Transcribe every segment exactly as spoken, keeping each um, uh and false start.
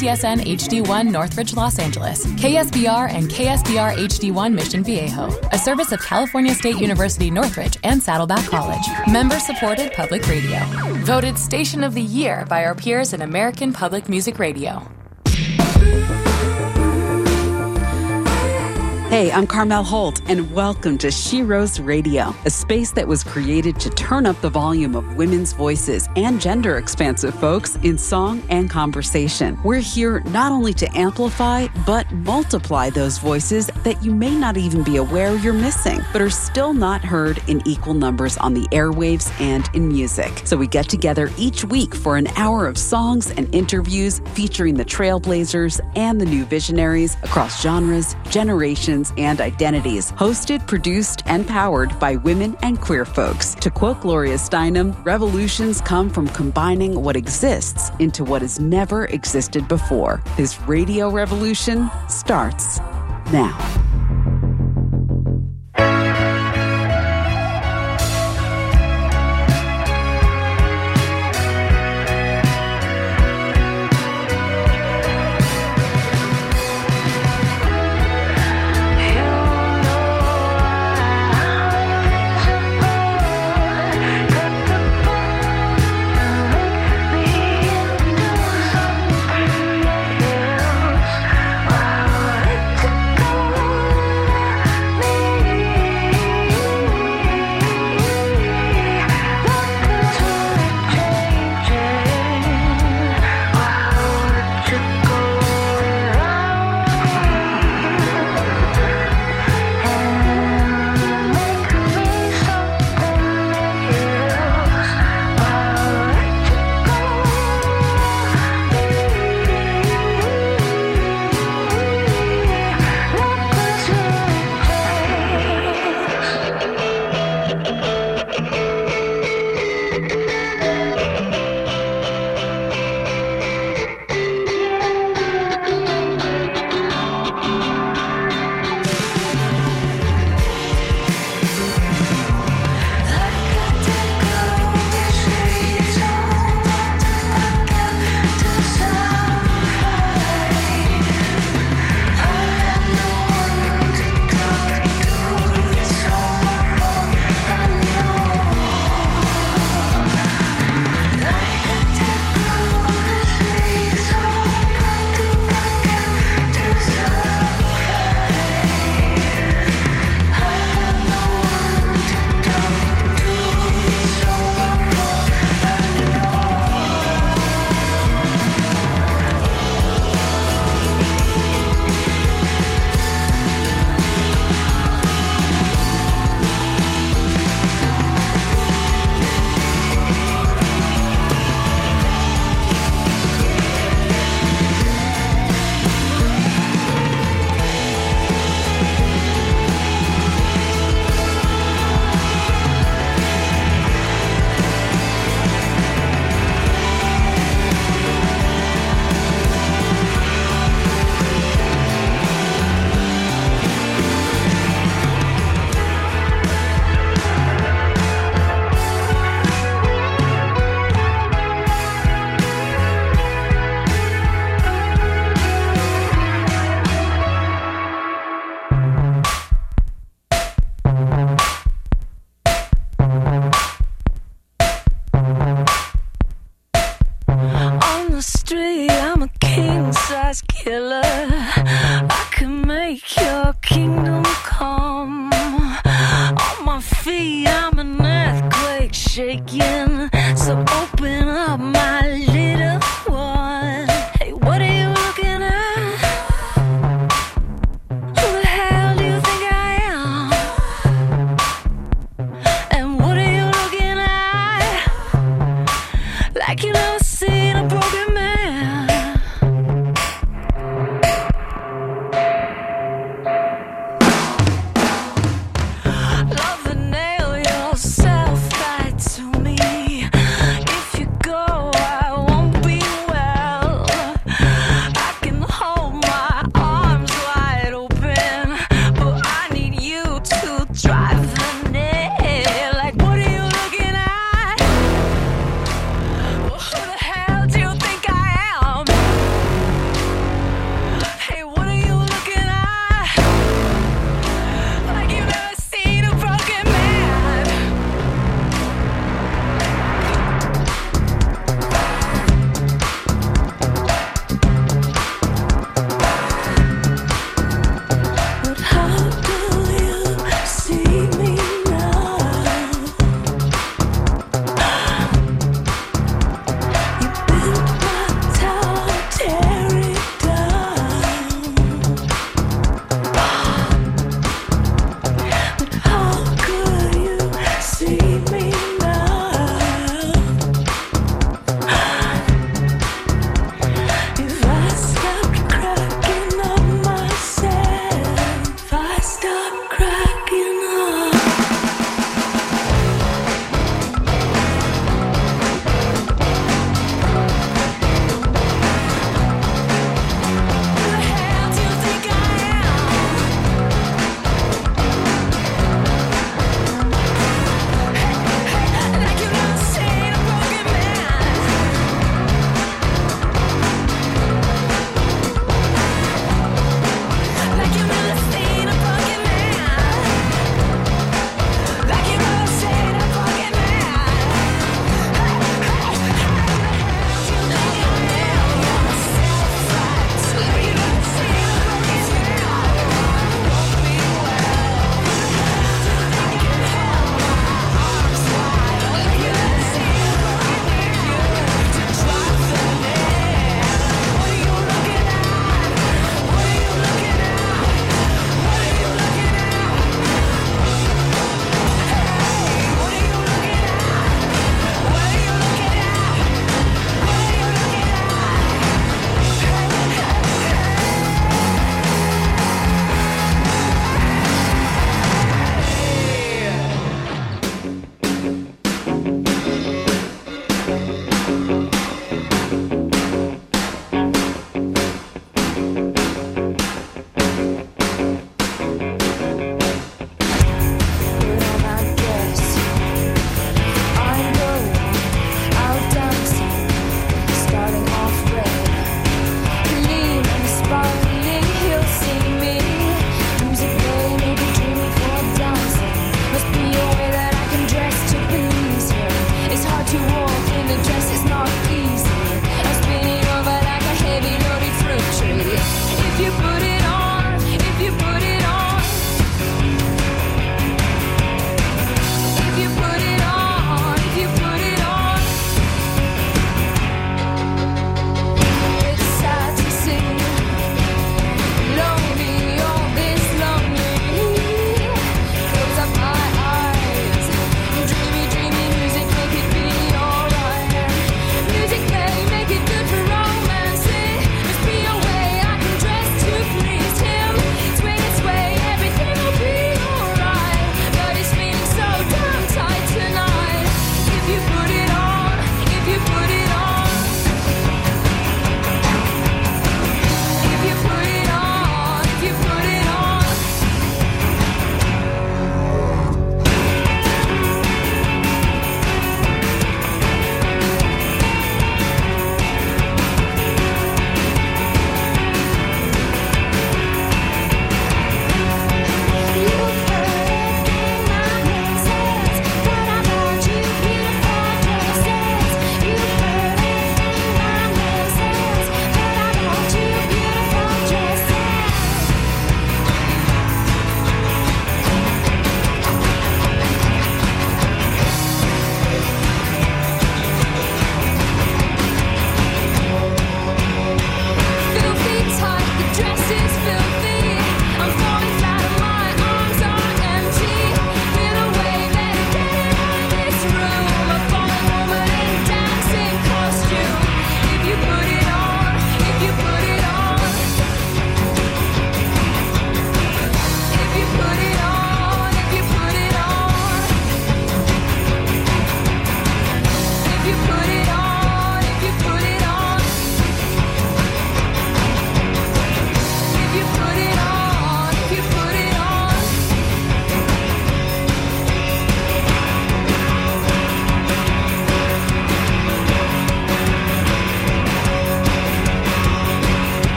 C S N H D one Northridge, Los Angeles, K S B R and K S B R H D one Mission Viejo, a service of California State University Northridge and Saddleback College. Member-supported public radio. Voted Station of the Year by our peers in American Public Music Radio. Hey, I'm Carmel Holt, and welcome to She Rose Radio, a space that was created to turn up the volume of women's voices and gender-expansive folks in song and conversation. We're here not only to amplify, but multiply those voices that you may not even be aware you're missing, but are still not heard in equal numbers on the airwaves and in music. So we get together each week for an hour of songs and interviews featuring the trailblazers and the new visionaries across genres, generations, and identities. Hosted, produced, and powered by women and queer folks. To quote Gloria Steinem, revolutions come from combining what exists into what has never existed before. This radio revolution starts now. Wow.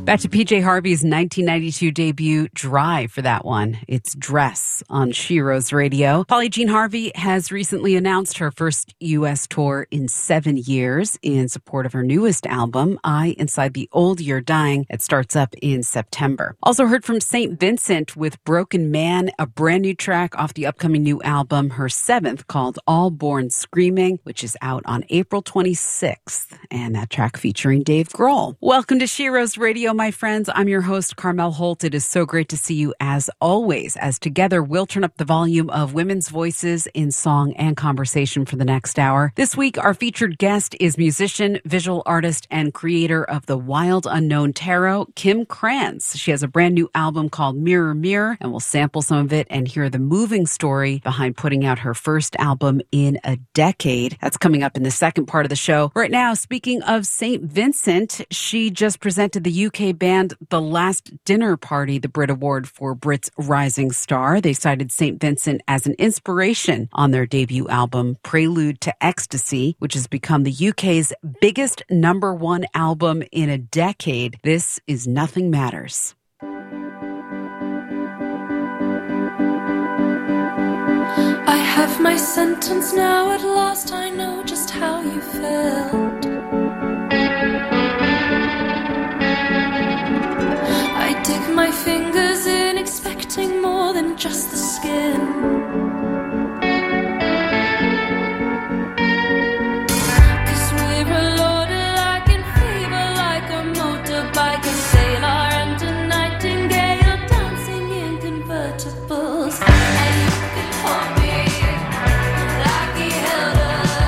Back to P J Harvey's nineteen ninety-two debut, Drive, for that one. It's Dress on Sheroes Radio. Polly Jean Harvey has recently announced her first U S tour in seven years in support of her newest album, I Inside the Old You're Dying. It starts up in September. Also heard from Saint Vincent with Broken Man, a brand new track off the upcoming new album, her seventh, called All Born Screaming, which is out on April twenty-sixth. And that track featuring Dave Grohl. Welcome to Sheroes Radio, my friends. I'm your host, Carmel Holt. It is so great to see you as always, as together we'll turn up the volume of women's voices in song and conversation for the next hour. This week, our featured guest is musician, visual artist, and creator of the Wild Unknown Tarot, Kim Krans. She has a brand new album called Mirror Mirror, and we'll sample some of it and hear the moving story behind putting out her first album in a decade. That's coming up in the second part of the show. Right now, speaking of Saint Vincent, she just presented the U K band The Last Dinner Party the Brit Award for Brit's Rising Star. They cited Saint Vincent as an inspiration on their debut album, Prelude to Ecstasy, which has become the U K's biggest number one album in a decade. This is Nothing Matters. I have my sentence now, at last I know just how you felt. I dig my fingers in, expecting more than just the skin. Cause we're a loaded like in fever, like a motorbike, a sailor and a nightingale, dancing in convertibles. And you can hold me like he held us.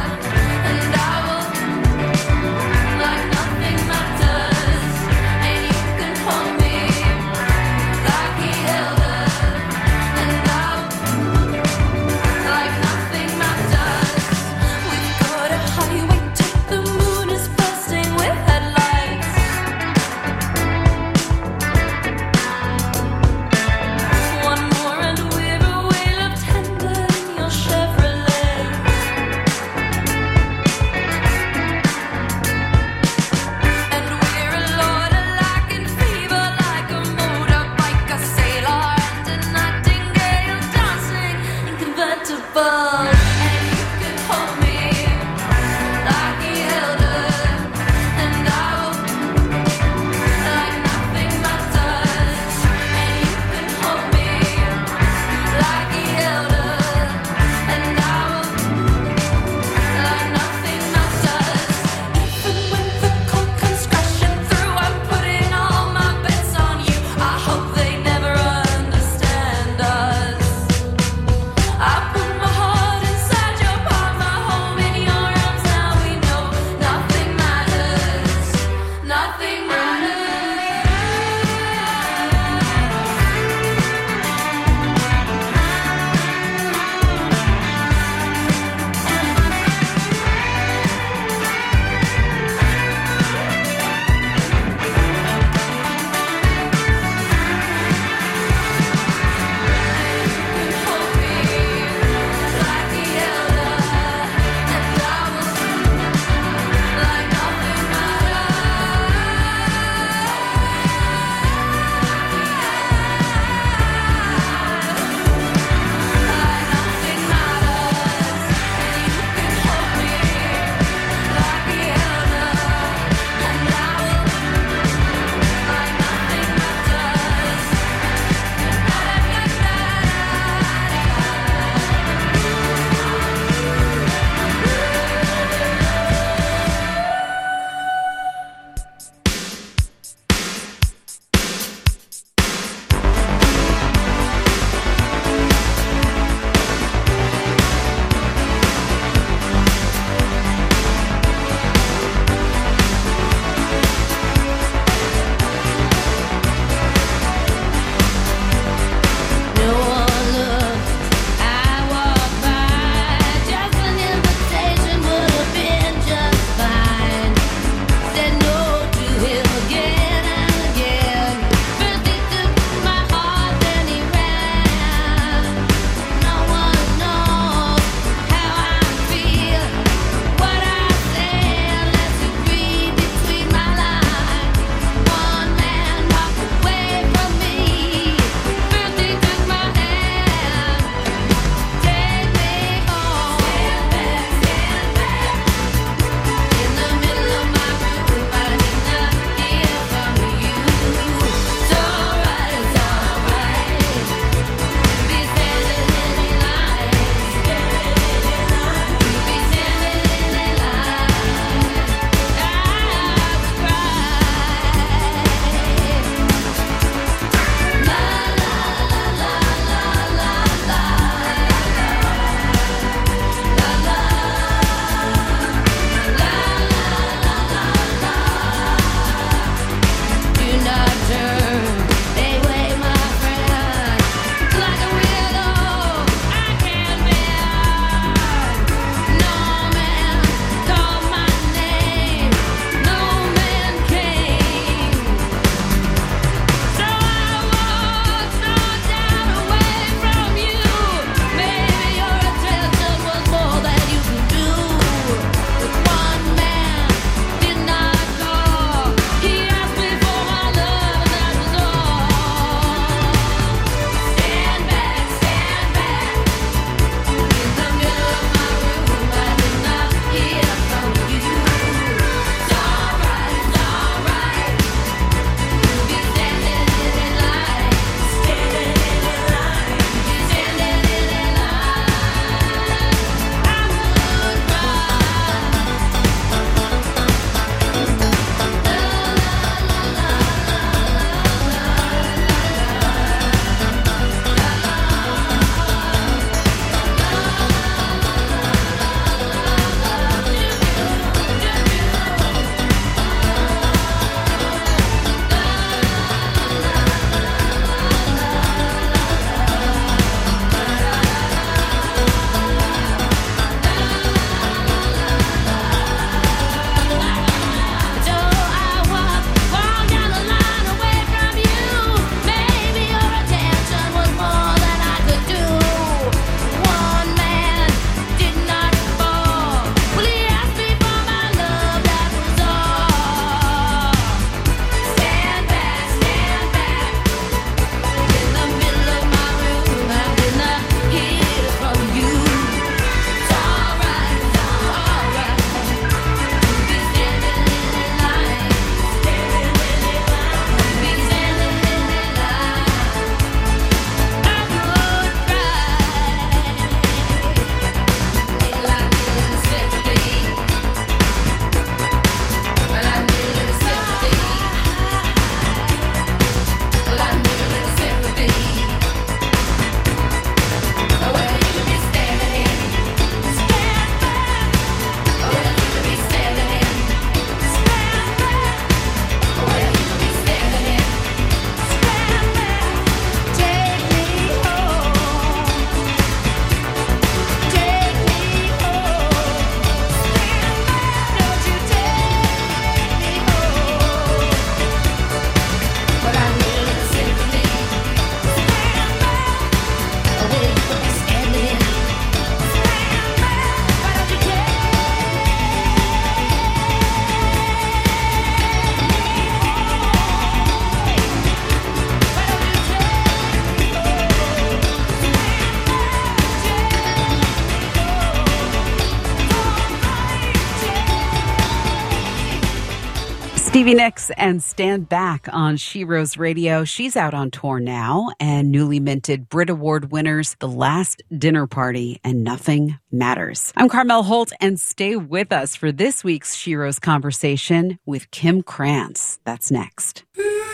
Stevie Nicks and Stand Back on She Rose Radio. She's out on tour now, and newly minted Brit Award winners The Last Dinner Party and Nothing Matters. I'm Carmel Holt, and stay with us for this week's She Rose conversation with Kim Krans. That's next.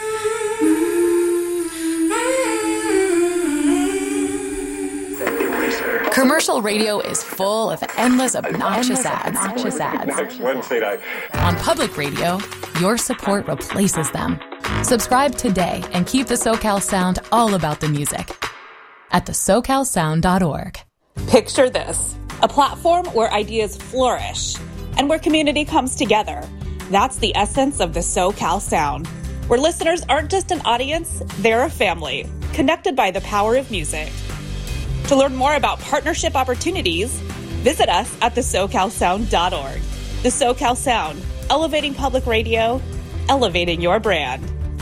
Commercial radio is full of endless, obnoxious ads. Obnoxious ads. Wednesday night. On public radio, your support replaces them. Subscribe today and keep the SoCal Sound all about the music at the socal sound dot org. Picture this, a platform where ideas flourish and where community comes together. That's the essence of the SoCal Sound, where listeners aren't just an audience, they're a family, connected by the power of music. To learn more about partnership opportunities, visit us at the socal sound dot org. The SoCal Sound, elevating public radio, elevating your brand.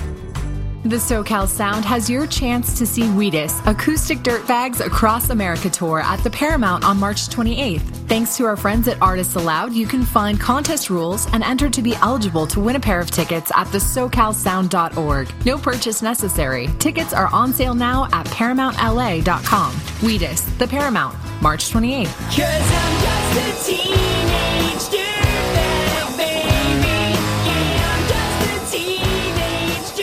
The SoCal Sound has your chance to see Wheatus, Acoustic Dirtbags Across America Tour at the Paramount on March twenty-eighth. Thanks to our friends at Artists Aloud, you can find contest rules and enter to be eligible to win a pair of tickets at the socal sound dot org. No purchase necessary. Tickets are on sale now at paramount l a dot com. Wheatus, the Paramount, March twenty-eighth. 'Cause I'm just a teenage dirtbag, baby. Yeah, I'm just a teenage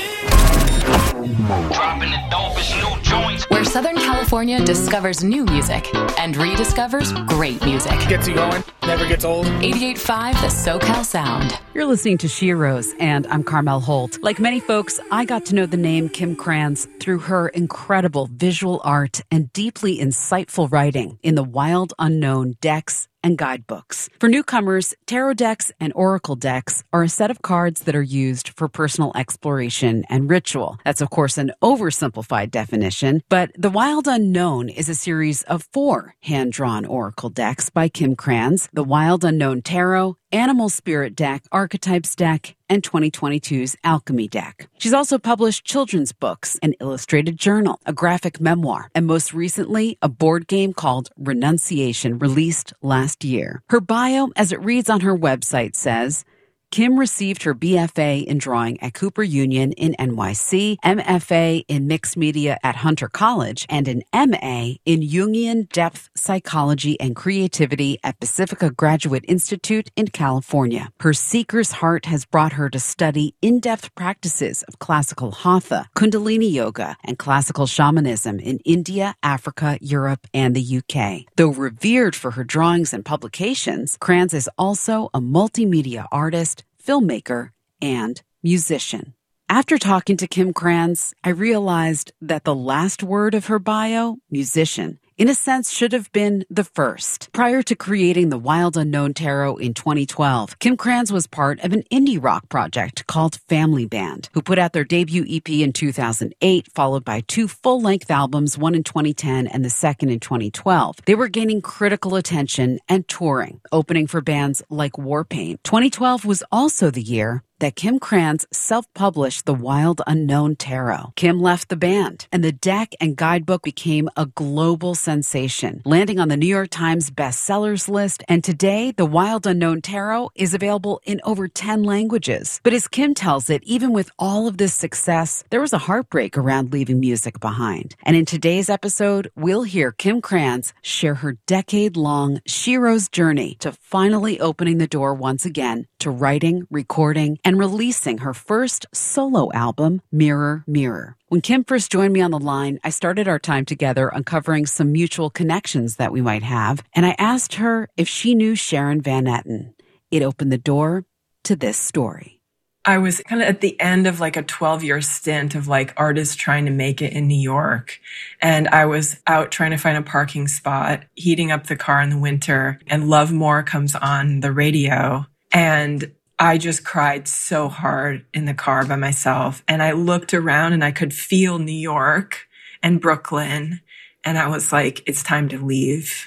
dirtbag. Dropping the dopest new joints. Where Southern California discovers new music and rediscovers great music. Gets you going, never gets old. eighty-eight point five The SoCal Sound. You're listening to She Rose, and I'm Carmel Holt. Like many folks, I got to know the name Kim Krans through her incredible visual art and deeply insightful writing in the wild unknown decks and guidebooks. For newcomers, tarot decks and oracle decks are a set of cards that are used for personal exploration and ritual. That's, of course, an oversimplified definition, but the Wild Unknown is a series of four hand-drawn oracle decks by Kim Krans: the Wild Unknown Tarot, Animal Spirit Deck, Archetypes Deck, and twenty twenty-two's Alchemy Deck. She's also published children's books, an illustrated journal, a graphic memoir, and most recently, a board game called Renunciation, released last year. Her bio, as it reads on her website, says, Kim received her B F A in drawing at Cooper Union in N Y C, M F A in mixed media at Hunter College, and an M A in Jungian depth psychology and creativity at Pacifica Graduate Institute in California. Her seeker's heart has brought her to study in-depth practices of classical hatha, kundalini yoga, and classical shamanism in India, Africa, Europe, and the U K. Though revered for her drawings and publications, Krans is also a multimedia artist, filmmaker, and musician. After talking to Kim Krans, I realized that the last word of her bio, musician, in a sense should have been the first. Prior to creating the Wild Unknown Tarot in twenty twelve, Kim Krans was part of an indie rock project called Family Band, who put out their debut E P in two thousand eight, followed by two full-length albums, one in twenty ten and the second in twenty twelve. They were gaining critical attention and touring, opening for bands like Warpaint. twenty twelve was also the year that Kim Krans self-published the Wild Unknown Tarot. Kim left the band, and the deck and guidebook became a global sensation, landing on the New York Times bestsellers list, and today, the Wild Unknown Tarot is available in over ten languages. But as Kim tells it, even with all of this success, there was a heartbreak around leaving music behind. And in today's episode, we'll hear Kim Krans share her decade-long She Rose journey to finally opening the door once again to writing, recording, and releasing her first solo album, Mirror, Mirror. When Kim first joined me on the line, I started our time together uncovering some mutual connections that we might have, and I asked her if she knew Sharon Van Etten. It opened the door to this story. I was kind of at the end of like a twelve-year stint of like artists trying to make it in New York. And I was out trying to find a parking spot, heating up the car in the winter, and Love More comes on the radio. And I just cried so hard in the car by myself. And I looked around and I could feel New York and Brooklyn. And I was like, it's time to leave.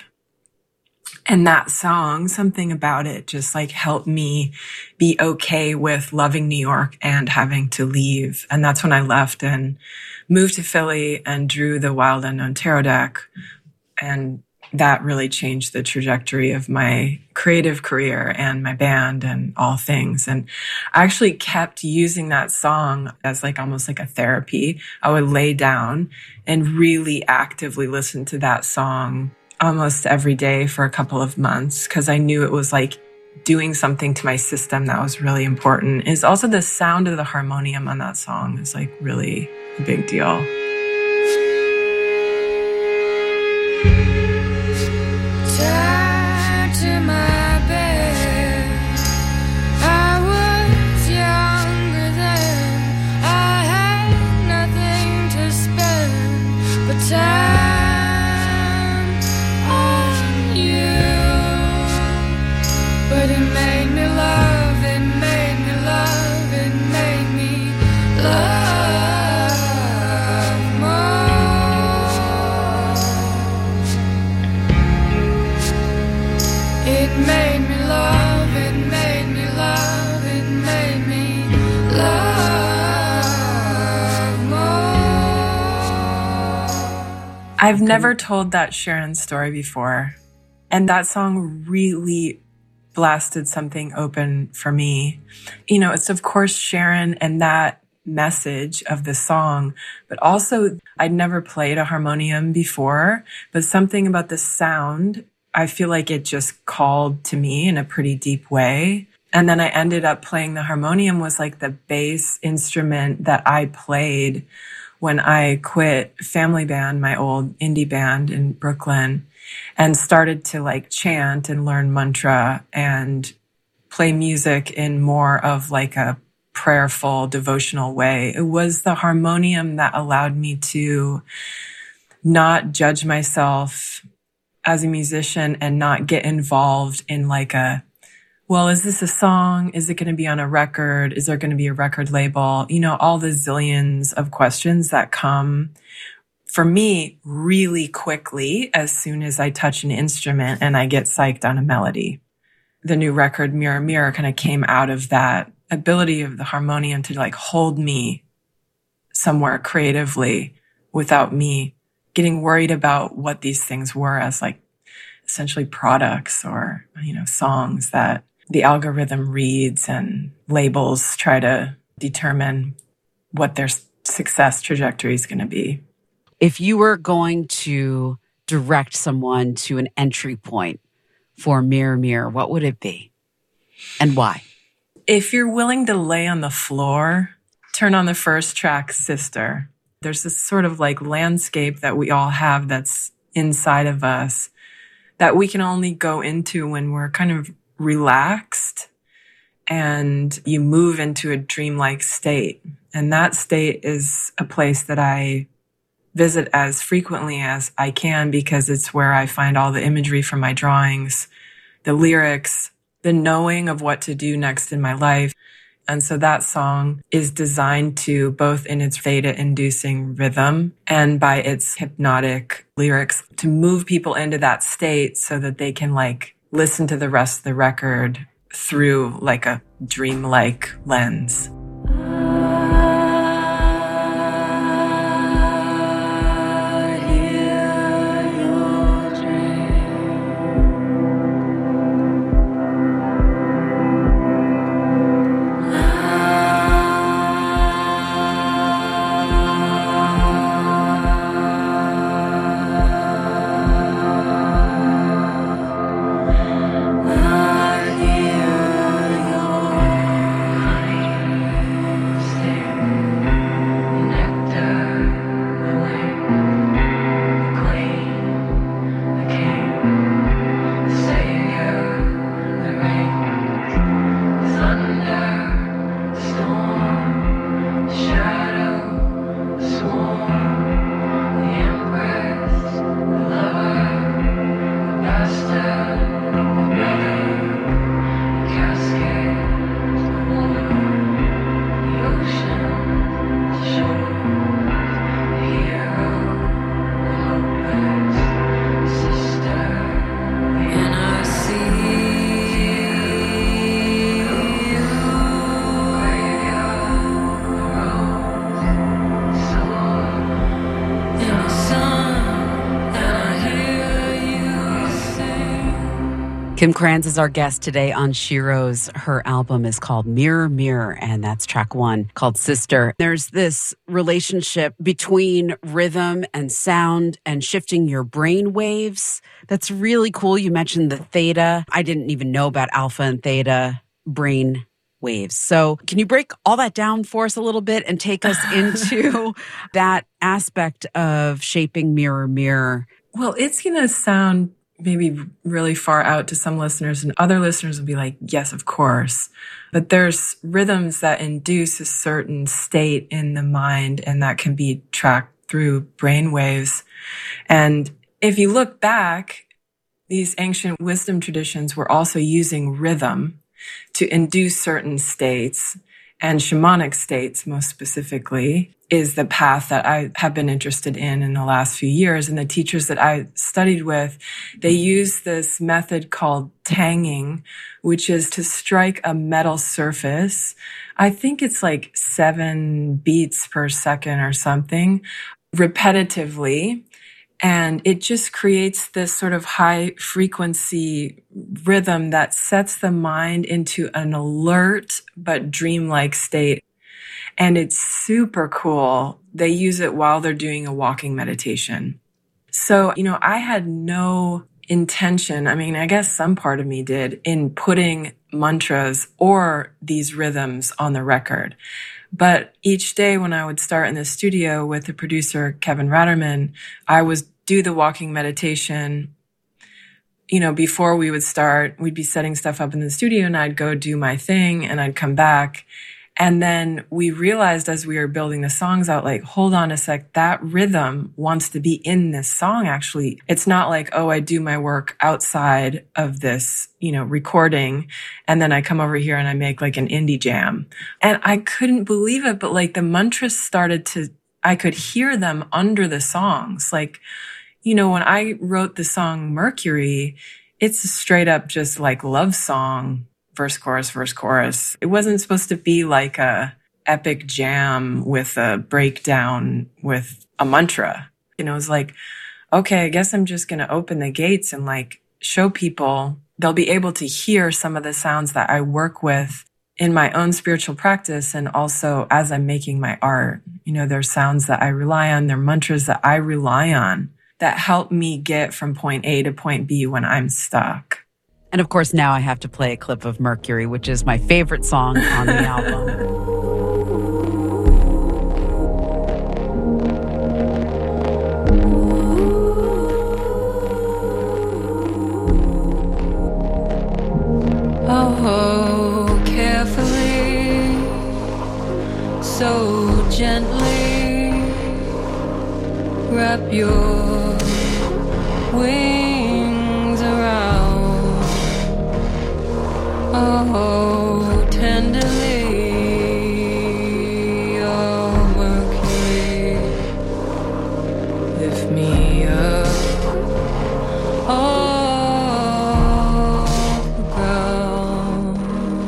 And that song, something about it just like helped me be okay with loving New York and having to leave. And that's when I left and moved to Philly and drew the Wild Unknown Tarot deck and that really changed the trajectory of my creative career and my band and all things. And I actually kept using that song as like almost like a therapy. I would lay down and really actively listen to that song almost every day for a couple of months because I knew it was like doing something to my system that was really important. Is also the sound of the harmonium on that song is like really a big deal. Tied to my bed, I was younger then. I had nothing to spend but time on you. But it made me love, it made me love, it made me love more. It made me love, it made me love, it made me love more. I've never told that Sharon story before. And that song really blasted something open for me. You know, it's of course Sharon and that message of the song, but also I'd never played a harmonium before, but something about the sound, I feel like it just called to me in a pretty deep way. And then I ended up playing the harmonium was like the bass instrument that I played when I quit Family Band, my old indie band in Brooklyn, and started to like chant and learn mantra and play music in more of like a prayerful, devotional way. It was the harmonium that allowed me to not judge myself as a musician and not get involved in like a, well, is this a song? Is it going to be on a record? Is there going to be a record label? You know, all the zillions of questions that come for me really quickly as soon as I touch an instrument and I get psyched on a melody. The new record, Mirror, Mirror, kind of came out of that ability of the harmonium to like hold me somewhere creatively without me getting worried about what these things were as like essentially products or, you know, songs that the algorithm reads and labels try to determine what their success trajectory is going to be. If you were going to direct someone to an entry point for Mirror, Mirror, what would it be and why? If you're willing to lay on the floor, turn on the first track, Sister. There's this sort of like landscape that we all have that's inside of us that we can only go into when we're kind of relaxed and you move into a dreamlike state. And that state is a place that I visit as frequently as I can because it's where I find all the imagery from my drawings, the lyrics, the knowing of what to do next in my life. And so that song is designed to, both in its theta-inducing rhythm and by its hypnotic lyrics, to move people into that state so that they can like listen to the rest of the record through like a dreamlike lens. Kim Kranz is our guest today on She Rose. Her album is called Mirror, Mirror, and that's track one called Sister. There's this relationship between rhythm and sound and shifting your brain waves. That's really cool. You mentioned the theta. I didn't even know about alpha and theta brain waves. So can you break all that down for us a little bit and take us into that aspect of shaping Mirror, Mirror? Well, it's going to sound maybe really far out to some listeners, and other listeners will be like, yes, of course. But there's rhythms that induce a certain state in the mind, and that can be tracked through brain waves. And if you look back, these ancient wisdom traditions were also using rhythm to induce certain states, and shamanic states most specifically is the path that I have been interested in in the last few years. And the teachers that I studied with, they use this method called tanging, which is to strike a metal surface. I think it's like seven beats per second or something, repetitively. And it just creates this sort of high frequency rhythm that sets the mind into an alert but dreamlike state. And it's super cool. They use it while they're doing a walking meditation. So, you know, I had no intention, I mean, I guess some part of me did, in putting mantras or these rhythms on the record. But each day when I would start in the studio with the producer, Kevin Ratterman, I would do the walking meditation. You know, before we would start, we'd be setting stuff up in the studio and I'd go do my thing and I'd come back. And then we realized as we were building the songs out, like, hold on a sec, that rhythm wants to be in this song, actually. It's not like, oh, I do my work outside of this, you know, recording, and then I come over here and I make like an indie jam. And I couldn't believe it, but like the mantras started to, I could hear them under the songs. Like, you know, when I wrote the song Mercury, it's a straight up just like love song. Verse, chorus, verse, chorus. It wasn't supposed to be like a epic jam with a breakdown with a mantra. You know, it was like, okay, I guess I'm just going to open the gates and like show people, they'll be able to hear some of the sounds that I work with in my own spiritual practice. And also as I'm making my art, you know, there's sounds that I rely on, there are mantras that I rely on that help me get from point A to point B when I'm stuck. And of course, now I have to play a clip of Mercury, which is my favorite song on the album. Oh, carefully, so gently, wrap your wings around. Oh, tenderly, oh, Mercury, lift me up off the ground.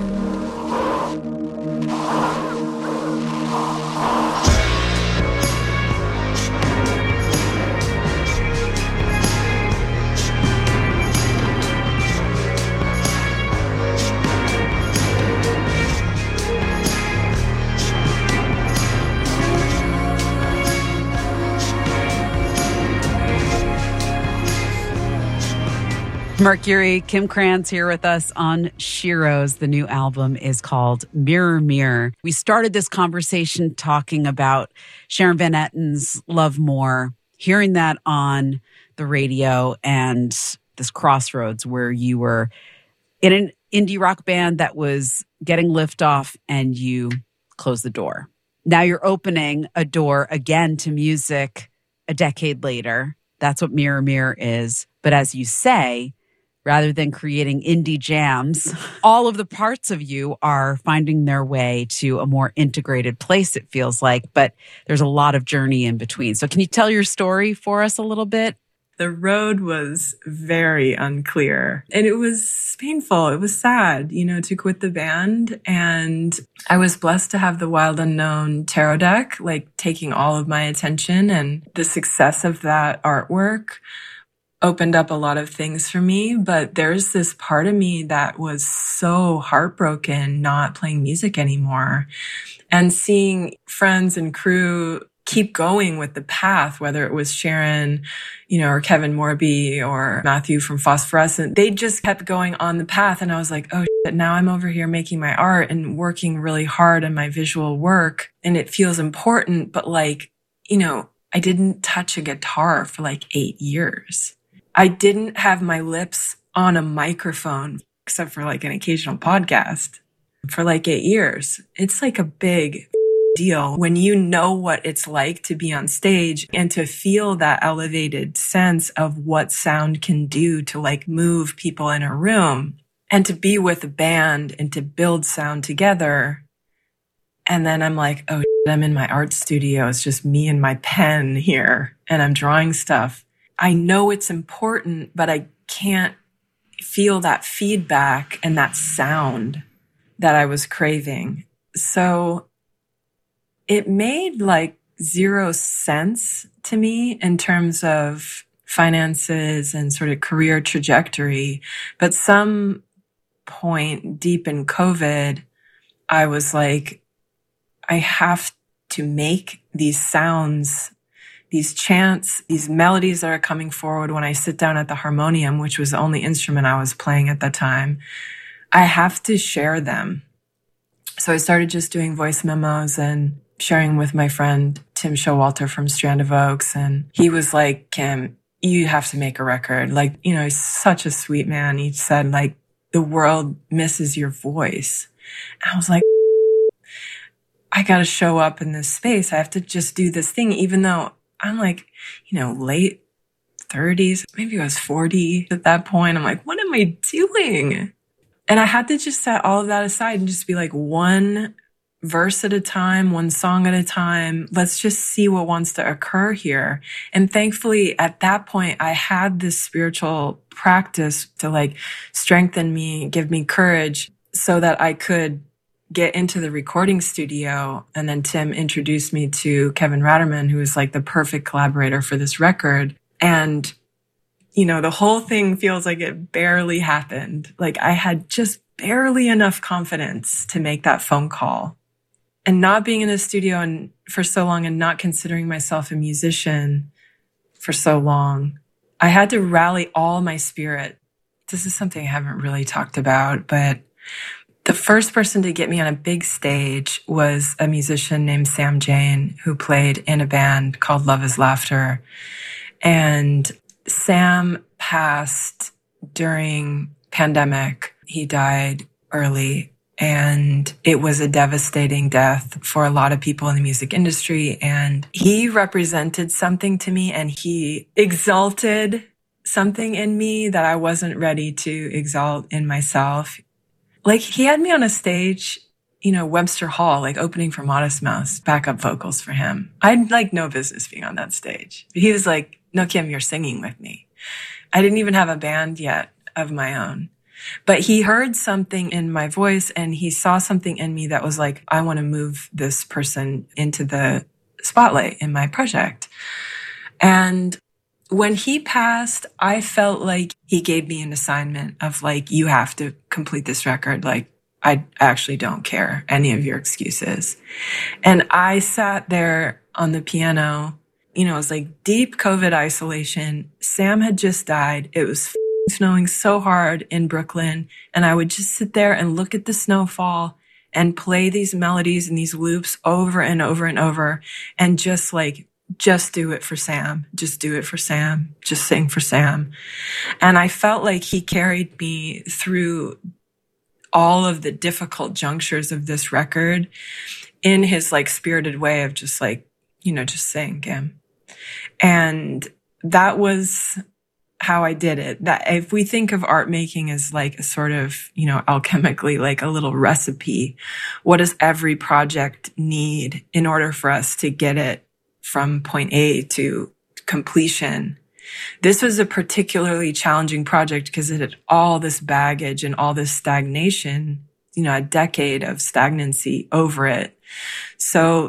Mercury, Kim Kranz here with us on She Rose. The new album is called Mirror, Mirror. We started this conversation talking about Sharon Van Etten's Love More, hearing that on the radio, and this crossroads where you were in an indie rock band that was getting liftoff and you closed the door. Now you're opening a door again to music a decade later. That's what Mirror, Mirror is. But as you say, rather than creating indie jams, all of the parts of you are finding their way to a more integrated place, it feels like, but there's a lot of journey in between. So can you tell your story for us a little bit? The road was very unclear and it was painful. It was sad, you know, to quit the band. And I was blessed to have the Wild Unknown tarot deck, like taking all of my attention and the success of that artwork. opened up a lot of things for me, but there's this part of me that was so heartbroken not playing music anymore, and seeing friends and crew keep going with the path, whether it was Sharon, you know, or Kevin Morby or Matthew from Phosphorescent. They just kept going on the path. And I was like, oh shit, now I'm over here making my art and working really hard on my visual work. And it feels important, but like, you know, I didn't touch a guitar for like eight years. I didn't have my lips on a microphone, except for like an occasional podcast, for like eight years. It's like a big deal when you know what it's like to be on stage and to feel that elevated sense of what sound can do to like move people in a room, and to be with a band and to build sound together. And then I'm like, oh, I'm in my art studio. It's just me and my pen here and I'm drawing stuff. I know it's important, but I can't feel that feedback and that sound that I was craving. So it made like zero sense to me in terms of finances and sort of career trajectory. But some point deep in COVID, I was like, I have to make these sounds, these chants, these melodies that are coming forward when I sit down at the harmonium, which was the only instrument I was playing at the time. I have to share them. So I started just doing voice memos and sharing with my friend Tim Showalter from Strand of Oaks. And he was like, Kim, you have to make a record. Like, you know, he's such a sweet man. He said, like, the world misses your voice. And I was like, I got to show up in this space. I have to just do this thing, even though I'm like, you know, late thirties, maybe I was forty at that point. I'm like, what am I doing? And I had to just set all of that aside and just be like, one verse at a time, one song at a time. Let's just see what wants to occur here. And thankfully, at that point, I had this spiritual practice to like strengthen me, give me courage so that I could get into the recording studio. And then Tim introduced me to Kevin Ratterman, who was like the perfect collaborator for this record. And, you know, the whole thing feels like it barely happened. Like I had just barely enough confidence to make that phone call. And not being in the studio and for so long and not considering myself a musician for so long, I had to rally all my spirit. This is something I haven't really talked about, but the first person to get me on a big stage was a musician named Sam Jane, who played in a band called Love is Laughter. And Sam passed during pandemic. He died early. And it was a devastating death for a lot of people in the music industry. And he represented something to me, and he exalted something in me that I wasn't ready to exalt in myself. Like he had me on a stage, you know, Webster Hall, like opening for Modest Mouse, backup vocals for him. I had like no business being on that stage. He was like, no, Kim, you're singing with me. I didn't even have a band yet of my own. But he heard something in my voice and he saw something in me that was like, I want to move this person into the spotlight in my project. And when he passed, I felt like he gave me an assignment of like, you have to complete this record. Like, I actually don't care any of your excuses. And I sat there on the piano, you know, it was like deep COVID isolation. Sam had just died. It was snowing so hard in Brooklyn, and I would just sit there and look at the snowfall and play these melodies and these loops over and over and over and just like, just do it for Sam. Just do it for Sam. Just sing for Sam. And I felt like he carried me through all of the difficult junctures of this record in his like spirited way of just like, you know, just sing, Kim. And that was how I did it. That if we think of art making as like a sort of, you know, alchemically like a little recipe, what does every project need in order for us to get it from point A to completion? This was a particularly challenging project because it had all this baggage and all this stagnation, you know, a decade of stagnancy over it. So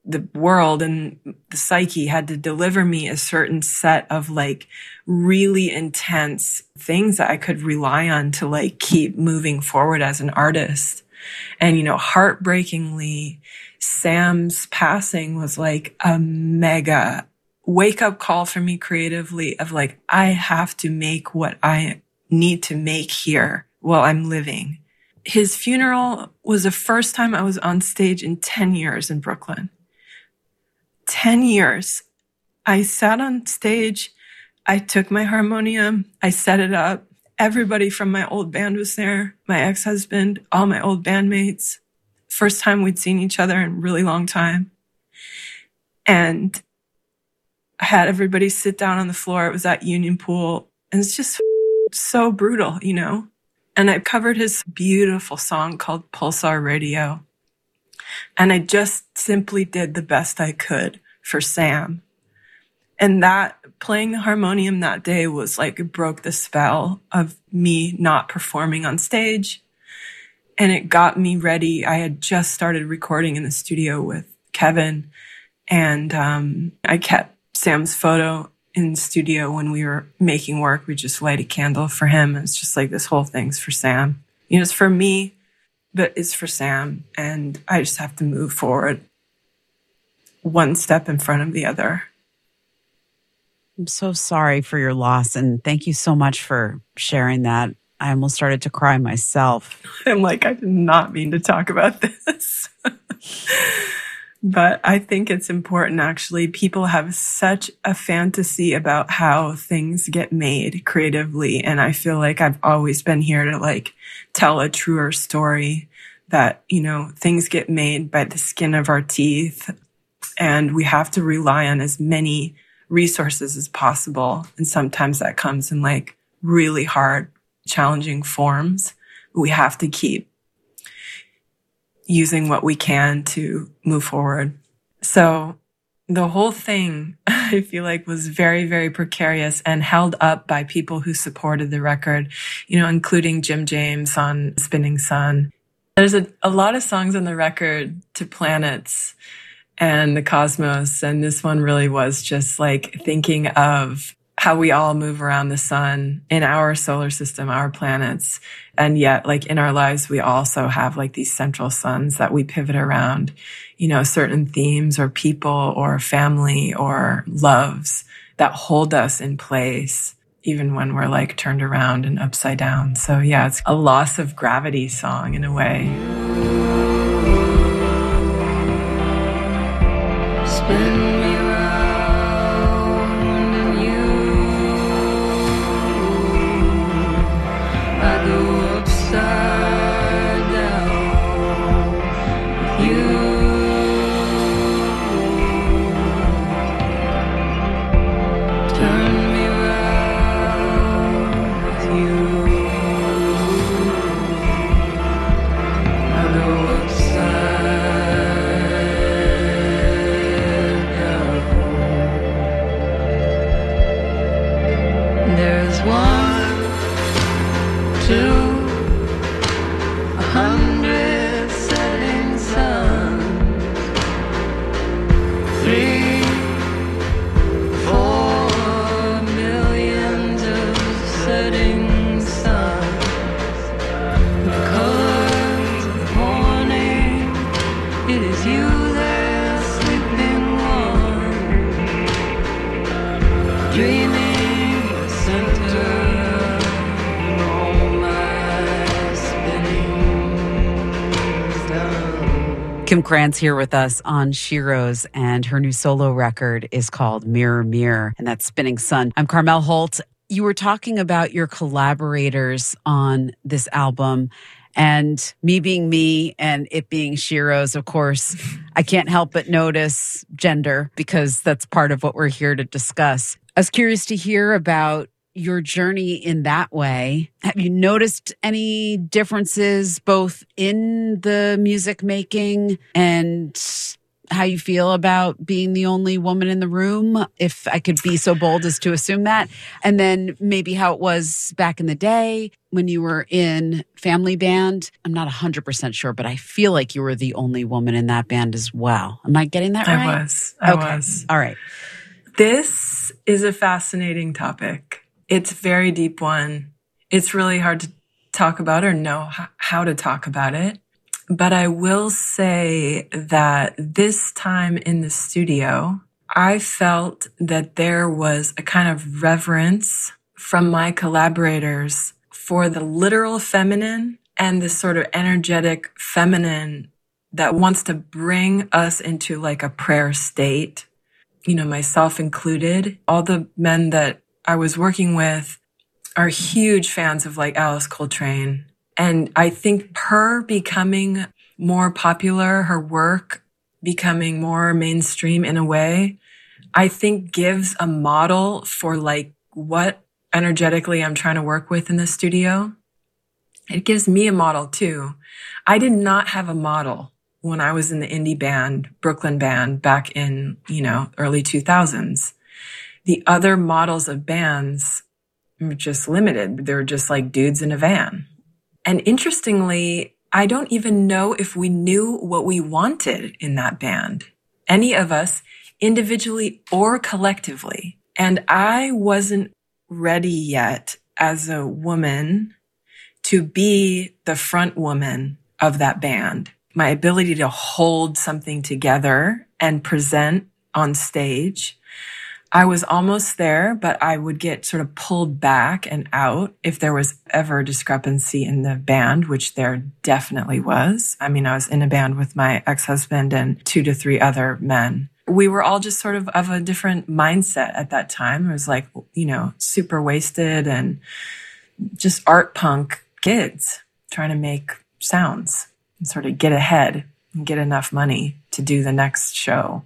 the world and the psyche had to deliver me a certain set of like really intense things that I could rely on to like keep moving forward as an artist. And, you know, heartbreakingly, Sam's passing was like a mega wake up call for me creatively of like, I have to make what I need to make here while I'm living. His funeral was the first time I was on stage in ten years in Brooklyn. ten years. I sat on stage. I took my harmonium. I set it up. Everybody from my old band was there. My ex-husband, all my old bandmates. First time we'd seen each other in a really long time. And I had everybody sit down on the floor. It was at Union Pool. And it's just so brutal, you know? And I covered his beautiful song called Pulsar Radio. And I just simply did the best I could for Sam. And that, playing the harmonium that day was like, it broke the spell of me not performing on stage. And it got me ready. I had just started recording in the studio with Kevin. And um, I kept Sam's photo in the studio when we were making work. We just light a candle for him. It's just like, this whole thing's for Sam. You know, it's for me, but it's for Sam. And I just have to move forward one step in front of the other. I'm so sorry for your loss. And thank you so much for sharing that. I almost started to cry myself. I'm like, I did not mean to talk about this. But I think it's important, actually. People have such a fantasy about how things get made creatively. And I feel like I've always been here to like tell a truer story that, you know, things get made by the skin of our teeth. And we have to rely on as many resources as possible. And sometimes that comes in like really hard, challenging forms. We have to keep using what we can to move forward. So the whole thing, I feel like, was very, very precarious and held up by people who supported the record, you know, including Jim James on Spinning Sun. There's a, a lot of songs on the record to planets and the cosmos. And this one really was just like thinking of how we all move around the sun in our solar system, our planets. And yet, like in our lives, we also have like these central suns that we pivot around, you know, certain themes or people or family or loves that hold us in place, even when we're like turned around and upside down. So yeah, it's a loss of gravity song in a way. Spin me round and you, I go upside down with you. Turn me round with you, I go upside. There's one, two, a hundred setting suns, three, four millions of setting suns. The colors of the morning, it is you there sleeping one, dreaming. Kim Krantz here with us on She Rose, and her new solo record is called Mirror, Mirror, and that's Spinning Sun. I'm Carmel Holt. You were talking about your collaborators on this album, and me being me and it being She Rose, of course, I can't help but notice gender because that's part of what we're here to discuss. I was curious to hear about your journey in that way. Have you noticed any differences both in the music making and how you feel about being the only woman in the room, if I could be so bold as to assume that. And then maybe how it was back in the day when you were in Family Band. I'm not one hundred percent sure, but I feel like you were the only woman in that band as well. Am I getting that right? I was. I okay. was. All right. This is a fascinating topic. It's a very deep one. It's really hard to talk about or know how to talk about it. But I will say that this time in the studio, I felt that there was a kind of reverence from my collaborators for the literal feminine and the sort of energetic feminine that wants to bring us into like a prayer state, you know, myself included. All the men that I was working with are huge fans of like Alice Coltrane. And I think her becoming more popular, her work becoming more mainstream in a way, I think gives a model for like what energetically I'm trying to work with in the studio. It gives me a model too. I did not have a model when I was in the indie band, Brooklyn band, back in, you know, early two thousands. The other models of bands were just limited. They were just like dudes in a van. And interestingly, I don't even know if we knew what we wanted in that band, any of us, individually or collectively. And I wasn't ready yet as a woman to be the front woman of that band. My ability to hold something together and present on stage, I was almost there, but I would get sort of pulled back and out if there was ever a discrepancy in the band, which there definitely was. I mean, I was in a band with my ex-husband and two to three other men. We were all just sort of of a different mindset at that time. It was like, you know, super wasted and just art punk kids trying to make sounds and sort of get ahead and get enough money to do the next show.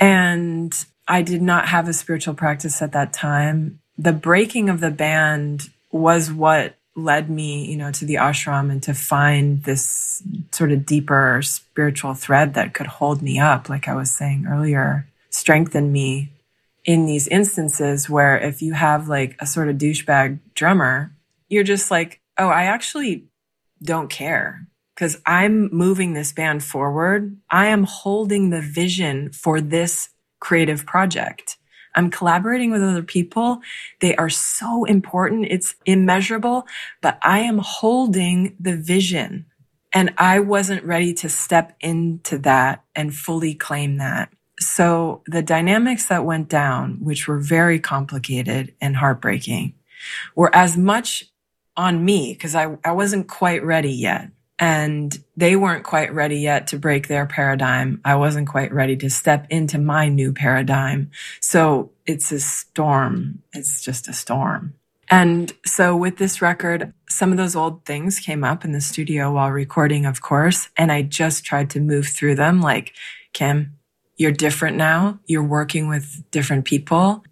And I did not have a spiritual practice at that time. The breaking of the band was what led me, you know, to the ashram and to find this sort of deeper spiritual thread that could hold me up, like I was saying earlier, strengthen me in these instances where if you have like a sort of douchebag drummer, you're just like, oh, I actually don't care because I'm moving this band forward. I am holding the vision for this creative project. I'm collaborating with other people. They are so important. It's immeasurable, but I am holding the vision and I wasn't ready to step into that and fully claim that. So the dynamics that went down, which were very complicated and heartbreaking, were as much on me because I, I wasn't quite ready yet. And they weren't quite ready yet to break their paradigm. I wasn't quite ready to step into my new paradigm. So it's a storm. It's just a storm. And so with this record, some of those old things came up in the studio while recording, of course. And I just tried to move through them like, Kim, you're different now. You're working with different people.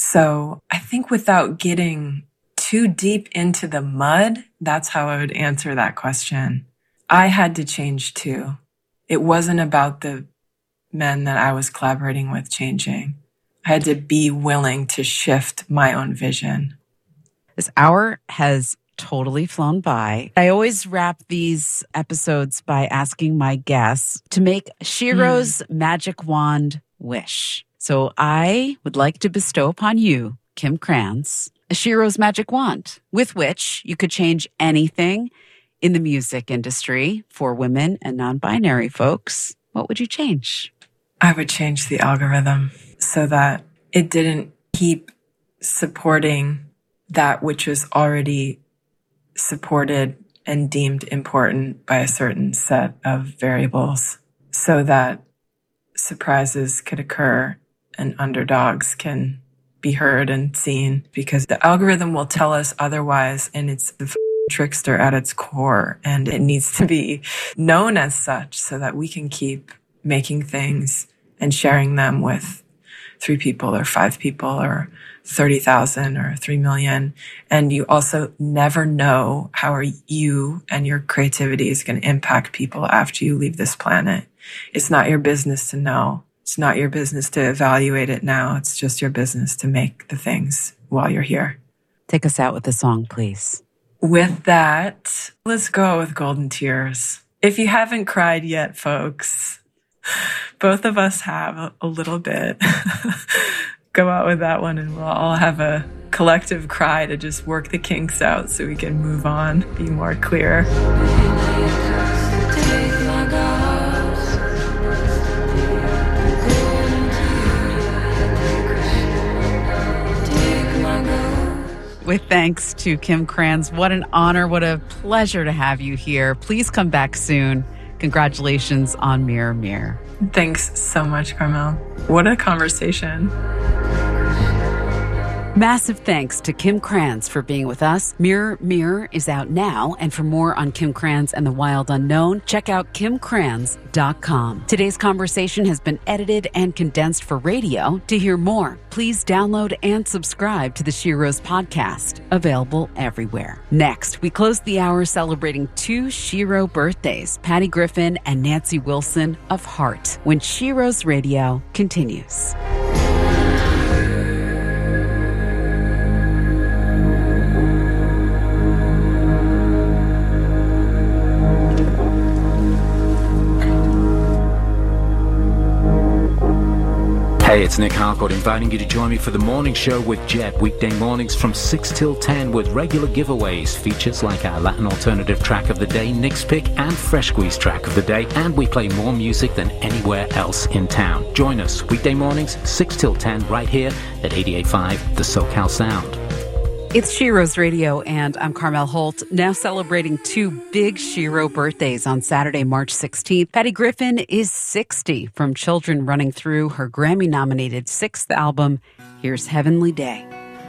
So I think without getting too deep into the mud, that's how I would answer that question. I had to change too. It wasn't about the men that I was collaborating with changing. I had to be willing to shift my own vision. This hour has totally flown by. I always wrap these episodes by asking my guests to make Shero's mm. magic wand wish. So I would like to bestow upon you, Kim Krans, Shero's magic wand, with which you could change anything in the music industry for women and non-binary folks. What would you change? I would change the algorithm so that it didn't keep supporting that which was already supported and deemed important by a certain set of variables, so that surprises could occur and underdogs can be heard and seen, because the algorithm will tell us otherwise, and it's the trickster at its core, and it needs to be known as such so that we can keep making things and sharing them with three people or five people or thirty thousand or three million. And you also never know how are you and your creativity is going to impact people after you leave this planet. It's not your business to know. It's not your business to evaluate it now. It's just your business to make the things while you're here. Take us out with a song, please. With that, let's go with Golden Tears. If you haven't cried yet, folks, both of us have a little bit. Go out with that one and we'll all have a collective cry to just work the kinks out so we can move on, be more clear. With thanks to Kim Krans. What an honor. What a pleasure to have you here. Please come back soon. Congratulations on Mirror Mirror. Thanks so much, Carmel. What a conversation. Massive thanks to Kim Krans for being with us. Mirror Mirror is out now, and for more on Kim Krans and the Wild Unknown, check out kim krans dot com. Today's conversation has been edited and condensed for radio. To hear more, please download and subscribe to the She Rose podcast, available everywhere. Next, we close the hour celebrating two She Rose birthdays, Patty Griffin and Nancy Wilson of Heart, when She Rose Radio continues. Hey, it's Nick Harcourt inviting you to join me for the morning show with Jet, weekday mornings from six till ten with regular giveaways, features like our Latin alternative track of the day, Nick's Pick, and Fresh Squeeze track of the day, and we play more music than anywhere else in town. Join us weekday mornings, six till ten, right here at eighty-eight point five, the SoCal Sound. It's She Rose Radio, and I'm Carmel Holt, now celebrating two big She Rose birthdays on Saturday, March sixteenth. Patty Griffin is sixty, from Children Running Through her Grammy-nominated sixth album, Here's Heavenly Day.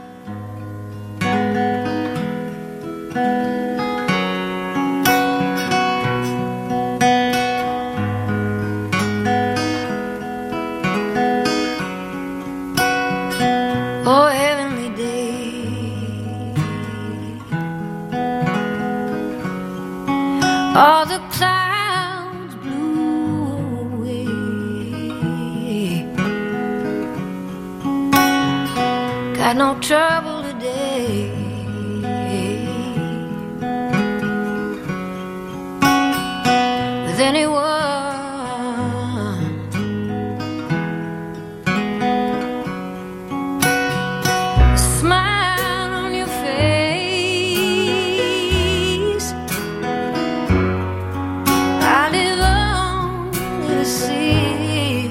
Oh, heavenly day. All the clouds blew away. Got no trouble today. With anyone. A smile on your face. I live on to see.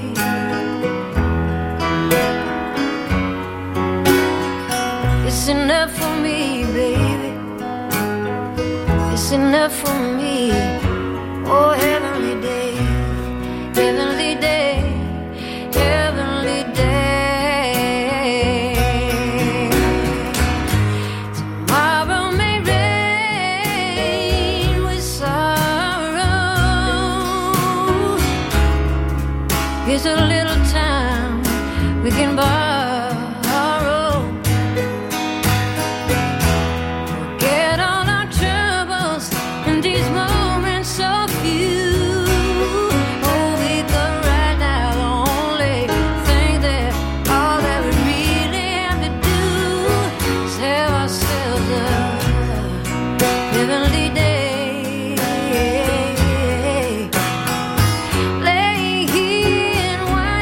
It's enough for me, baby. It's enough for me. Oh, heavenly day, heavenly day, heavenly day. Tomorrow may rain with sorrow. Here's a little time we can borrow. Forget all our troubles in these moments so few. Oh, we could right now the only thing that all that we really have to do is have ourselves a heavenly day. Lay here and watch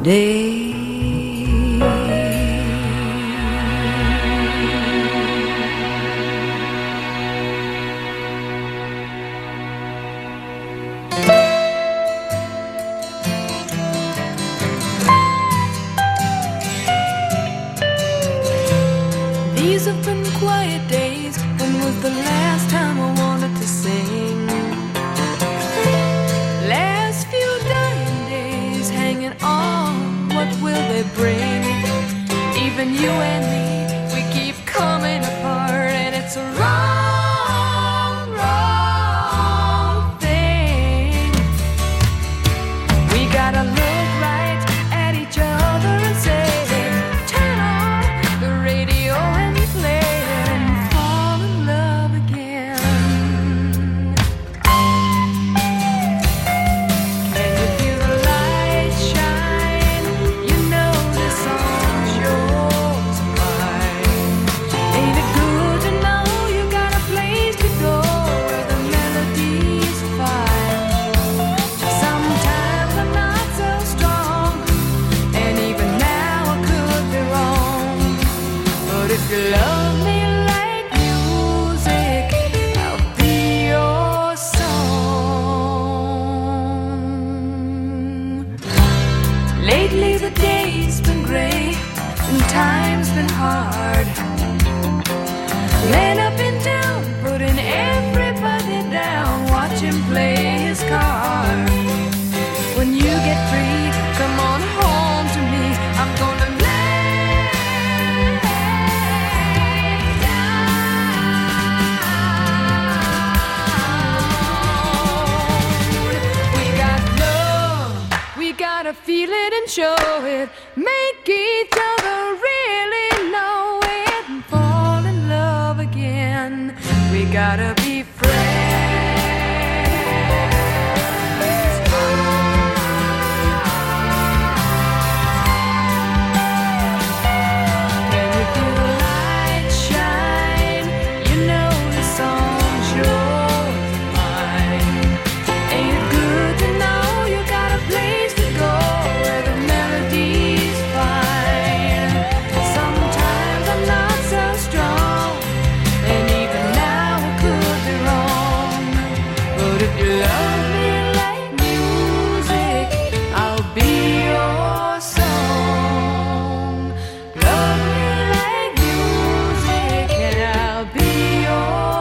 day. These have been quiet days. When was the last time I wanted to sing? Last few dying days hanging on, what will they bring? Even you and me, we keep coming apart, and it's a wrong, wrong thing. We gotta look right at each other and say, turn on the radio and play it and fall in love again. Can you feel the light shine? You know this song's yours and mine. Ain't it good to know you got a place to go where the melody's fine? Sometimes I'm not so strong, and even now I could be wrong. But if you love me like music, I'll be your song. Lately the day's been gray and time's been hard. Man up and down, putting everybody down. Watch him play his card. When you get free, come on home to me. I'm gonna lay down. We got love, we gotta feel it and show it. Make each other really know it and fall in love again. We gotta be friends. Can you feel the light shine? You know the song's yours and mine. Ain't it good to know you got a place to go where the melody's fine? Sometimes I'm not so strong, and even now I could be wrong. But if you love me like music, I'll be your song. Love me like music, and I'll be your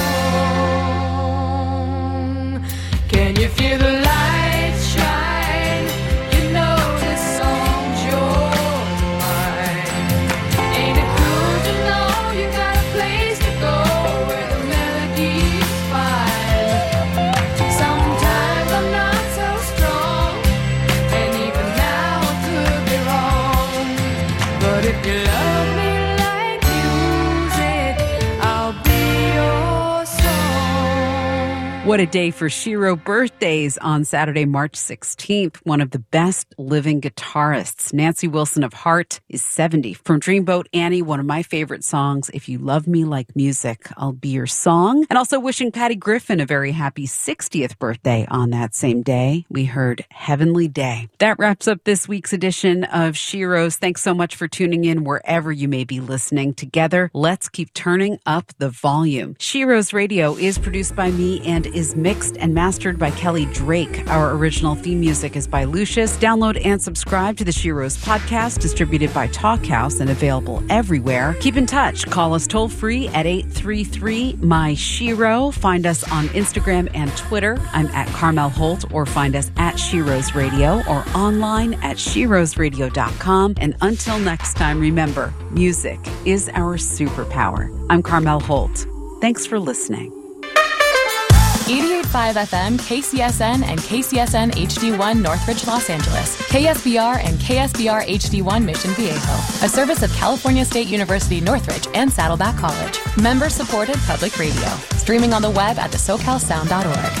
song. Can you feel the light shine? You know this song's yours and mine. Ain't it good to know you got a place to go where the melody's fine? Sometimes I'm not so strong, and even now I could be wrong. But if you love me like music, I'll be your song. What a day for Shiro birthdays on Saturday, March sixteenth. One of the best living guitarists, Nancy Wilson of Heart, is seventy. From Dreamboat Annie, one of my favorite songs, If You Love Me Like Music, I'll Be Your Song. And also wishing Patty Griffin a very happy sixtieth birthday on that same day. We heard Heavenly Day. That wraps up this week's edition of Shiro's. Thanks so much for tuning in wherever you may be listening. Together, let's keep turning up the volume. Shiro's Radio is produced by me and is mixed and mastered by Kelly Drake. Our original theme music is by Lucius. Download and subscribe to the Shiro's podcast, distributed by Talkhouse and available everywhere. Keep in touch. Call us toll free at eight three three, M Y Shiro. Find us on Instagram and Twitter. I'm at Carmel Holt, or find us at Shiro's Radio or online at shiros radio dot com. And until next time, remember, music is our superpower. I'm Carmel Holt. Thanks for listening. eighty-eight point five F M, K C S N, and K C S N H D one Northridge, Los Angeles. K S B R and K S B R H D one Mission Viejo. A service of California State University Northridge and Saddleback College. Member-supported public radio. Streaming on the web at the so cal sound dot org.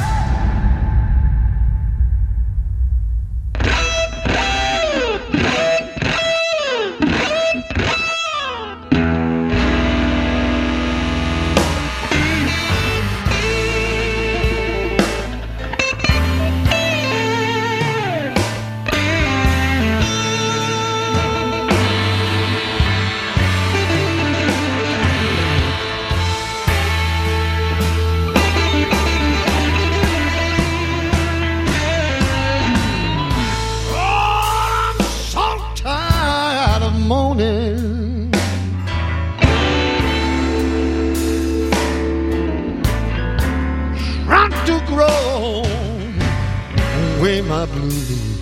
to grow away my blues.